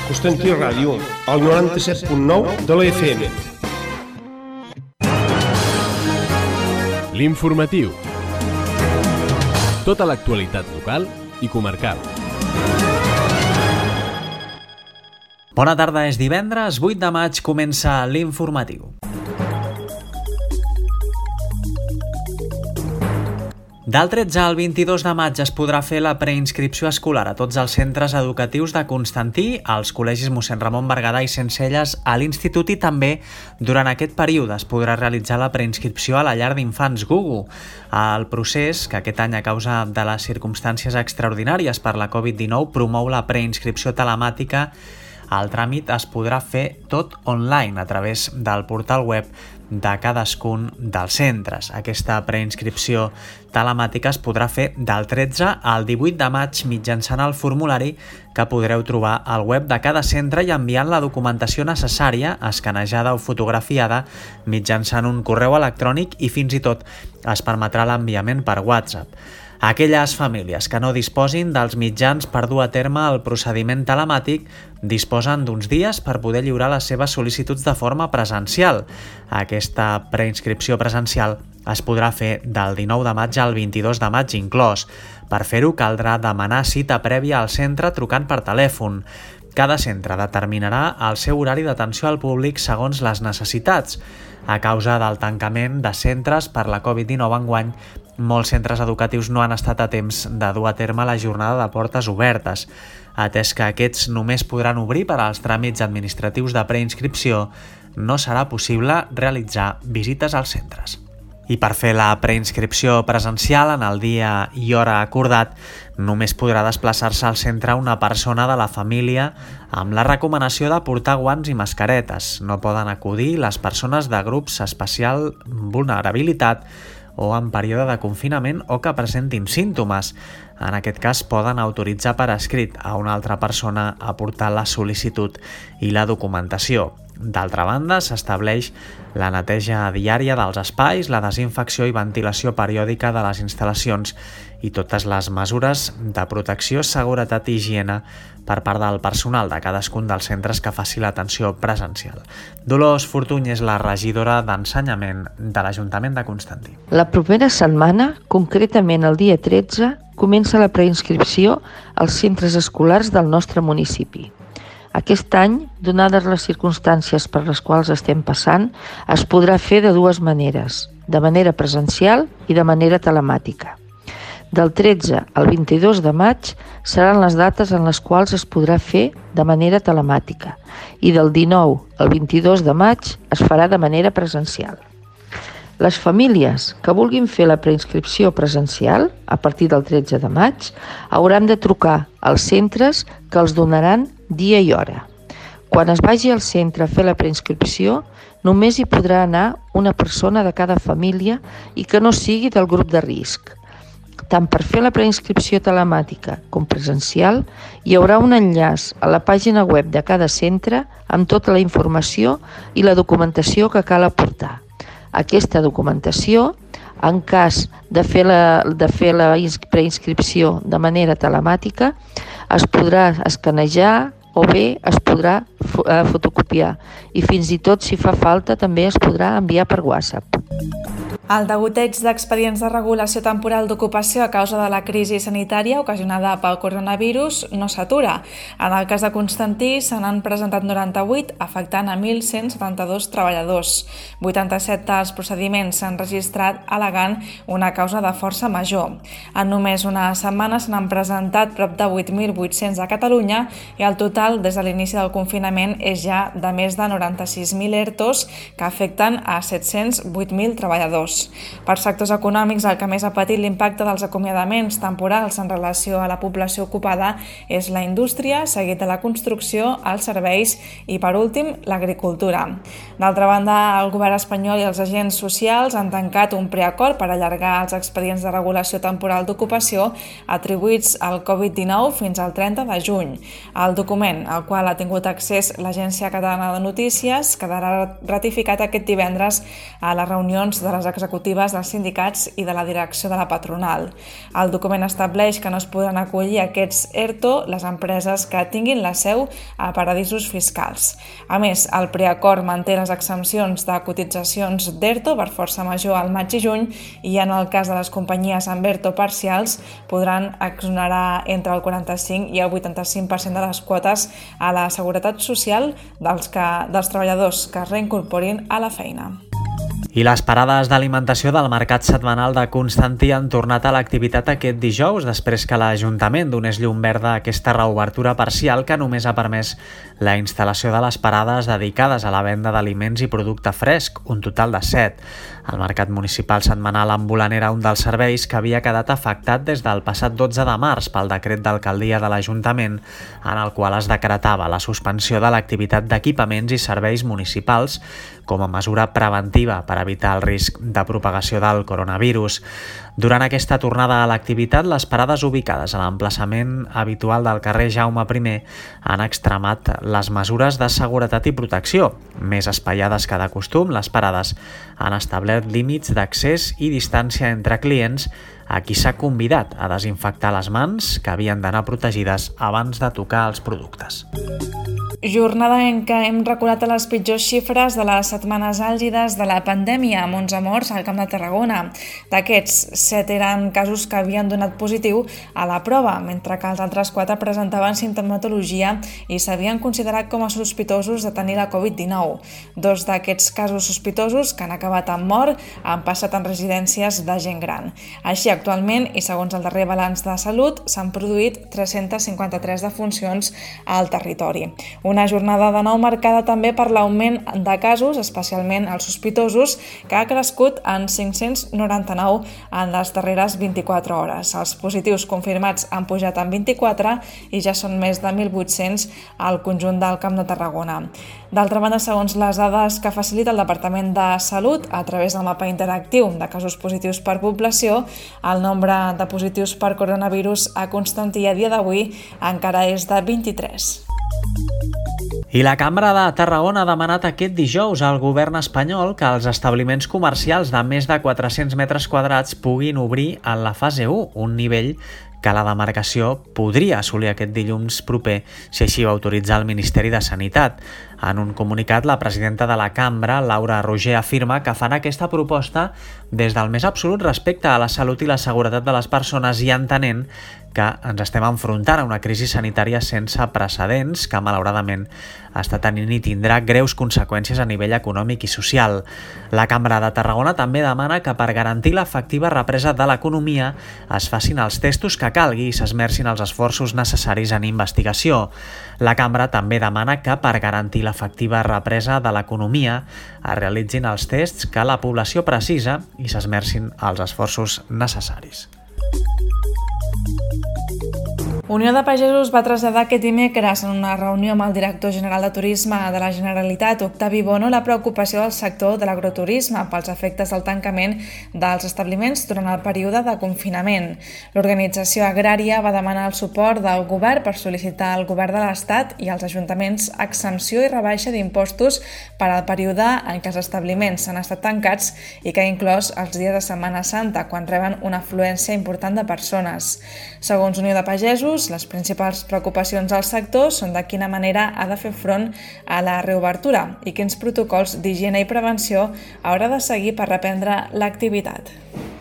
Constantí Ràdio, al 97.9 de la FM. L'informatiu. Tota l'actualitat local i comarcal. Bona tarda, és divendres, 8 de maig, comença l'informatiu. Del 13 al 22 de maig es podrà fer la preinscripció escolar a tots els centres educatius de Constantí, als col·legis Mossèn Ramon Berguedà i Centcelles, a l'institut, i també durant aquest període es podrà realitzar la preinscripció a la llar d'infants Gugu. El procés, que aquest any a causa de les circumstàncies extraordinàries per la Covid-19 promou la preinscripció telemàtica, el tràmit es podrà fer tot online a través del portal web de cadascun dels centres. Aquesta preinscripció telemàtica es podrà fer del 13 al 18 de maig mitjançant el formulari que podreu trobar al web de cada centre i enviant la documentació necessària, escanejada o fotografiada, mitjançant un correu electrònic, i fins i tot es permetrà l'enviament per WhatsApp. Aquelles famílies que no disposin dels mitjans per dur a terme el procediment telemàtic disposen d'uns dies per poder lliurar les seves sol·licituds de forma presencial. Aquesta preinscripció presencial es podrà fer del 19 de maig al 22 de maig inclòs. Per fer-ho caldrà demanar cita prèvia al centre trucant per telèfon. Cada centre determinarà el seu horari d'atenció al públic segons les necessitats. A causa del tancament de centres per la Covid-19 enguany, molts centres educatius no han estat a temps de dur a terme la jornada de portes obertes. Atès que aquests només podran obrir per als tràmits administratius de preinscripció, no serà possible realitzar visites als centres. I per fer la preinscripció presencial en el dia i hora acordat, només podrà desplaçar-se al centre una persona de la família amb la recomanació de portar guants i mascaretes. No poden acudir les persones de grups especial vulnerabilitat o en període de confinament o que presentin símptomes. En aquest cas poden autoritzar per escrit a una altra persona a portar la sol·licitud i la documentació. D'altra banda, s'estableix la neteja diària dels espais, la desinfecció i ventilació periòdica de les instal·lacions i totes les mesures de protecció, seguretat i higiene per part del personal de cadascun dels centres que faci l'atenció presencial. Dolors Fortuny és la regidora d'Ensenyament de l'Ajuntament de Constantí. La propera setmana, concretament el dia 13, comença la preinscripció als centres escolars del nostre municipi. Aquest any, donades les circumstàncies per les quals estem passant, es podrà fer de dues maneres, de manera presencial i de manera telemàtica. Del 13 al 22 de maig seran les dates en les quals es podrà fer de manera telemàtica i del 19 al 22 de maig es farà de manera presencial. Les famílies que vulguin fer la preinscripció presencial a partir del 13 de maig hauran de trucar als centres que els donaran dia i hora. Quan es vagi al centre a fer la preinscripció, només hi podrà anar una persona de cada família i que no sigui del grup de risc. Tant per fer la preinscripció telemàtica com presencial, hi haurà un enllaç a la pàgina web de cada centre amb tota la informació i la documentació que cal aportar. Aquesta documentació, en cas de fer la preinscripció de manera telemàtica, es podrà escanejar o bé es podrà fotocopiar i fins i tot, si fa falta, també es podrà enviar per WhatsApp. El degoteig d'expedients de regulació temporal d'ocupació a causa de la crisi sanitària ocasionada pel coronavirus no s'atura. En el cas de Constantí se n'han presentat 98, afectant a 1.172 treballadors. 87 dels procediments s'han registrat al·legant una causa de força major. En només una setmana se n'han presentat prop de 8.800 a Catalunya i el total des de l'inici del confinament és ja de més de 96.000 ERTOs que afecten a 708.000 treballadors. Per sectors econòmics, el que més ha patit l'impacte dels acomiadaments temporals en relació a la població ocupada és la indústria, seguit de la construcció, els serveis i, per últim, l'agricultura. D'altra banda, el govern espanyol i els agents socials han tancat un preacord per allargar els expedients de regulació temporal d'ocupació atribuïts al Covid-19 fins al 30 de juny. El document, al qual ha tingut accés l'Agència Catalana de Notícies, quedarà ratificat aquest divendres a les reunions de les executives executives dels sindicats i de la direcció de la patronal. El document estableix que no es podran acollir aquests ERTO les empreses que tinguin la seu a paradisos fiscals. A més, el preacord manté les exempcions de cotitzacions d'ERTO per força major al maig i juny i en el cas de les companyies amb ERTO parcials podran exonerar entre el 45 i el 85% de les quotes a la Seguretat Social dels treballadors que es reincorporin a la feina. I les parades d'alimentació del Mercat Setmanal de Constantí han tornat a l'activitat aquest dijous després que l'Ajuntament donés llum verda a aquesta reobertura parcial que només ha permès la instal·lació de les parades dedicades a la venda d'aliments i producte fresc, un total de 7. El Mercat Municipal Setmanal ambulant era un dels serveis que havia quedat afectat des del passat 12 de març pel decret d'alcaldia de l'Ajuntament en el qual es decretava la suspensió de l'activitat d'equipaments i serveis municipals com a mesura preventiva per evitar el risc de propagació del coronavirus. Durant aquesta tornada a l'activitat, les parades ubicades a l'emplaçament habitual del carrer Jaume I han extremat les mesures de seguretat i protecció. Més espaiades que de costum, les parades han establert límits d'accés i distància entre clients a qui s'ha convidat a desinfectar les mans que havien d'anar protegides abans de tocar els productes. Jornada en què hem reculat les pitjors xifres de les setmanes àlgides de la pandèmia, amb 11 morts al Camp de Tarragona. D'aquests, 7 eren casos que havien donat positiu a la prova, mentre que els altres 4 presentaven simptomatologia i s'havien considerat com a sospitosos de tenir la Covid-19. 2 d'aquests casos sospitosos, que han acabat amb mort, han passat en residències de gent gran. Així, actualment, i segons el darrer balanç de salut, s'han produït 353 defuncions al territori. Una jornada de nou marcada també per l'augment de casos, especialment els sospitosos, que ha crescut en 599 en les darreres 24 hores. Els positius confirmats han pujat en 24 i ja són més de 1.800 al conjunt del Camp de Tarragona. D'altra banda, segons les dades que facilita el Departament de Salut a través del mapa interactiu de casos positius per població, el nombre de positius per coronavirus a Constantí a dia d'avui encara és de 23. I la Cambra de Tarragona ha demanat aquest dijous al govern espanyol que els establiments comercials de més de 400 metres quadrats puguin obrir en la fase 1, un nivell que la demarcació podria assolir aquest dilluns proper si així va autoritzar el Ministeri de Sanitat. En un comunicat, la presidenta de la Cambra, Laura Roger, afirma que fan aquesta proposta des del més absolut respecte a la salut i la seguretat de les persones i entenent que ens estem enfrontant a una crisi sanitària sense precedents que, malauradament, està tenint i tindrà greus conseqüències a nivell econòmic i social. La Cambra de Tarragona també demana que per garantir l'efectiva represa de l'economia es facin els testos que calgui i s'esmercin els esforços necessaris en investigació. La Cambra també demana que per garantir l'efectiva represa de l'economia es realitzin els tests que la població precisa i s'esmercin els esforços necessaris. Unió de Pagesos va traslladar aquest dimecres en una reunió amb el director general de Turisme de la Generalitat, Octavi Bono, la preocupació del sector de l'agroturisme pels efectes del tancament dels establiments durant el període de confinament. L'organització agrària va demanar el suport del govern per sol·licitar al govern de l'Estat i als ajuntaments exempció i rebaixa d'impostos per al període en què els establiments han estat tancats i que ha inclòs els dies de Setmana Santa, quan reben una afluència important de persones. Segons Unió de Pagesos, les principals preocupacions del sector són de quina manera ha de fer front a la reobertura i quins protocols d'higiene i prevenció haurà de seguir per reprendre l'activitat.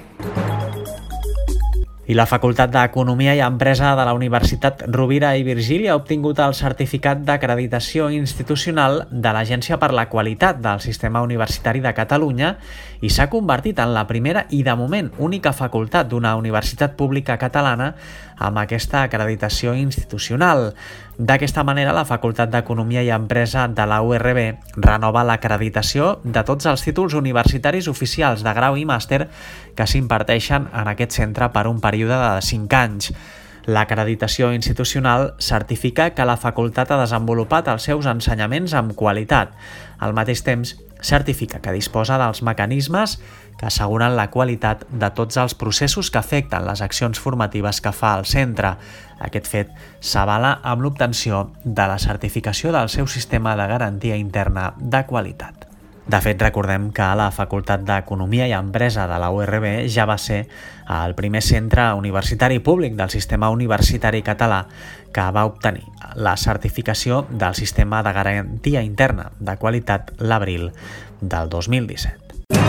I la Facultat d'Economia i Empresa de la Universitat Rovira i Virgili ha obtingut el certificat d'acreditació institucional de l'Agència per la Qualitat del Sistema Universitari de Catalunya i s'ha convertit en la primera i, de moment, única facultat d'una universitat pública catalana amb aquesta acreditació institucional. D'aquesta manera, la Facultat d'Economia i Empresa de la URB renova l'acreditació de tots els títols universitaris oficials de grau i màster que s'imparteixen en aquest centre per un període de 5 anys. L'acreditació institucional certifica que la facultat ha desenvolupat els seus ensenyaments amb qualitat. Al mateix temps, certifica que disposa dels mecanismes que asseguren la qualitat de tots els processos que afecten les accions formatives que fa el centre. Aquest fet s'avala amb l'obtenció de la certificació del seu sistema de garantia interna de qualitat. De fet, recordem que la Facultat d'Economia i Empresa de la URB ja va ser el primer centre universitari públic del sistema universitari català que va obtenir la certificació del Sistema de Garantia Interna de Qualitat l'abril del 2017.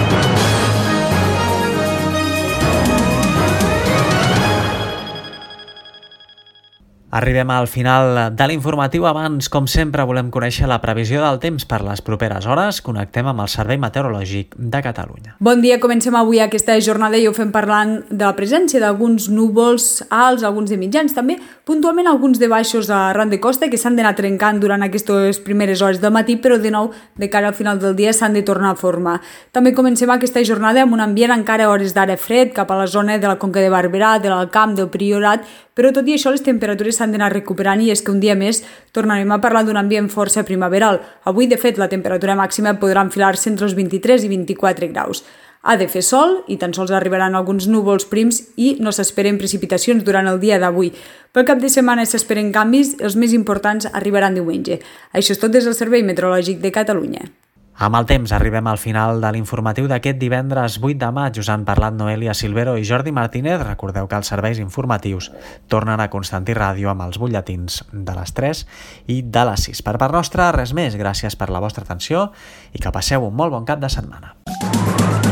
Arribem al final de l'informatiu. Abans, com sempre, volem conèixer la previsió del temps per les properes hores. Connectem amb el Servei Meteorològic de Catalunya. Bon dia, comencem avui aquesta jornada i ho fem parlant de la presència d'alguns núvols alts, alguns de mitjans, també puntualment alguns de baixos arran de costa que s'han d'anar trencant durant aquestes primeres hores del matí, però de nou, de cara al final del dia, s'han de tornar a formar. També comencem aquesta jornada amb un ambient encara a hores d'ara fred cap a la zona de la Conca de Barberà, de l'Alt Camp, del Priorat, però tot i això les temperatures s'han d'anar recuperant i és que un dia més tornarem a parlar d'un ambient força primaveral. Avui, de fet, la temperatura màxima podrà enfilar-se entre els 23 i 24 graus. Ha de fer sol i tan sols arribaran alguns núvols prims i no s'esperen precipitacions durant el dia d'avui. Pel cap de setmana s'esperen canvis, els més importants arribaran diumenge. Això és tot des del Servei Meteorològic de Catalunya. Amb el temps arribem al final de l'informatiu d'aquest divendres 8 de maig. Us han parlat Noelia Silvero i Jordi Martínez. Recordeu que els serveis informatius tornen a Constantí Ràdio amb els butlletins de les 3 i de les 6. Per part nostra, res més. Gràcies per la vostra atenció i que passeu un molt bon cap de setmana.